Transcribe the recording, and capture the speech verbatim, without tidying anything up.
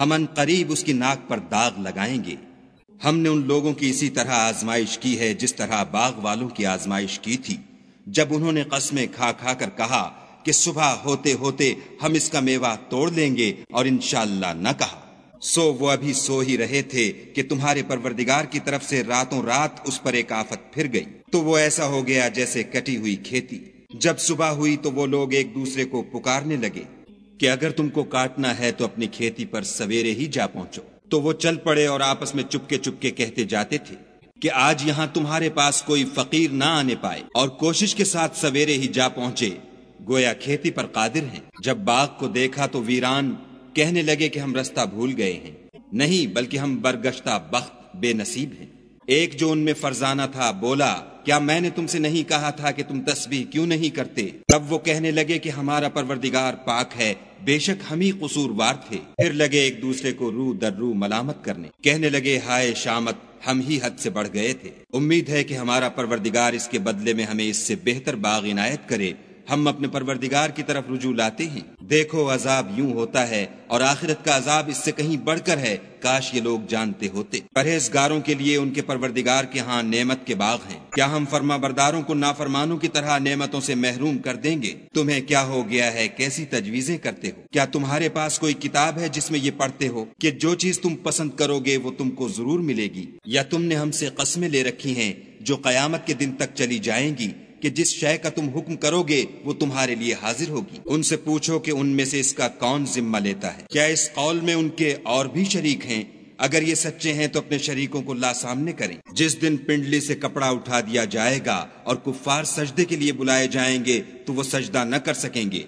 ہم ان قریب اس کی ناک پر داغ لگائیں گے۔ ہم نے ان لوگوں کی اسی طرح آزمائش کی ہے جس طرح باغ والوں کی آزمائش کی تھی، جب انہوں نے قسمیں کھا کھا کر کہا کہ صبح ہوتے ہوتے ہم اس کا میوہ توڑ لیں گے، اور انشاءاللہ نہ کہا۔ سو وہ ابھی سو ہی رہے تھے کہ تمہارے پروردگار کی طرف سے راتوں رات اس پر ایک آفت پھر گئی، تو وہ ایسا ہو گیا جیسے کٹی ہوئی کھیتی۔ جب صبح ہوئی تو وہ لوگ ایک دوسرے کو پکارنے لگے کہ اگر تم کو کاٹنا ہے تو اپنی کھیتی پر سویرے ہی جا پہنچو۔ تو وہ چل پڑے اور آپس میں چپکے چپکے کہتے جاتے تھے کہ آج یہاں تمہارے پاس کوئی فقیر نہ آنے پائے، اور کوشش کے ساتھ سویرے ہی جا پہنچے، گویا کھیتی پر قادر ہیں۔ جب باغ کو دیکھا تو ویران کہنے لگے کہ ہم رستہ بھول گئے ہیں، نہیں بلکہ ہم برگشتہ بخت بے نصیب ہیں۔ ایک جو ان میں فرزانہ تھا بولا، کیا میں نے تم سے نہیں کہا تھا کہ تم تسبیح کیوں نہیں کرتے؟ تب وہ کہنے لگے کہ ہمارا پروردگار پاک ہے، بے شک ہم ہی قصوروار تھے۔ پھر لگے ایک دوسرے کو رو در رو ملامت کرنے، کہنے لگے ہائے شامت، ہم ہی حد سے بڑھ گئے تھے۔ امید ہے کہ ہمارا پروردگار اس کے بدلے میں ہمیں اس سے بہتر باغ عنایت کرے۔ ہم اپنے پروردگار کی طرف رجوع لاتے ہیں۔ دیکھو عذاب یوں ہوتا ہے، اور آخرت کا عذاب اس سے کہیں بڑھ کر ہے، کاش یہ لوگ جانتے ہوتے۔ پرہیزگاروں کے لیے ان کے پروردگار کے ہاں نعمت کے باغ ہیں۔ کیا ہم فرما برداروں کو نافرمانوں کی طرح نعمتوں سے محروم کر دیں گے؟ تمہیں کیا ہو گیا ہے، کیسی تجویزیں کرتے ہو؟ کیا تمہارے پاس کوئی کتاب ہے جس میں یہ پڑھتے ہو کہ جو چیز تم پسند کرو گے وہ تم کو ضرور ملے گی؟ یا تم نے ہم سے قسمیں لے رکھی ہیں جو قیامت کے دن تک چلی جائیں گی کہ جس شے کا تم حکم کرو گے وہ تمہارے لیے حاضر ہوگی؟ ان سے پوچھو کہ ان میں سے اس کا کون ذمہ لیتا ہے؟ کیا اس قول میں ان کے اور بھی شریک ہیں؟ اگر یہ سچے ہیں تو اپنے شریکوں کو لا سامنے کریں۔ جس دن پنڈلی سے کپڑا اٹھا دیا جائے گا اور کفار سجدے کے لیے بلائے جائیں گے تو وہ سجدہ نہ کر سکیں گے،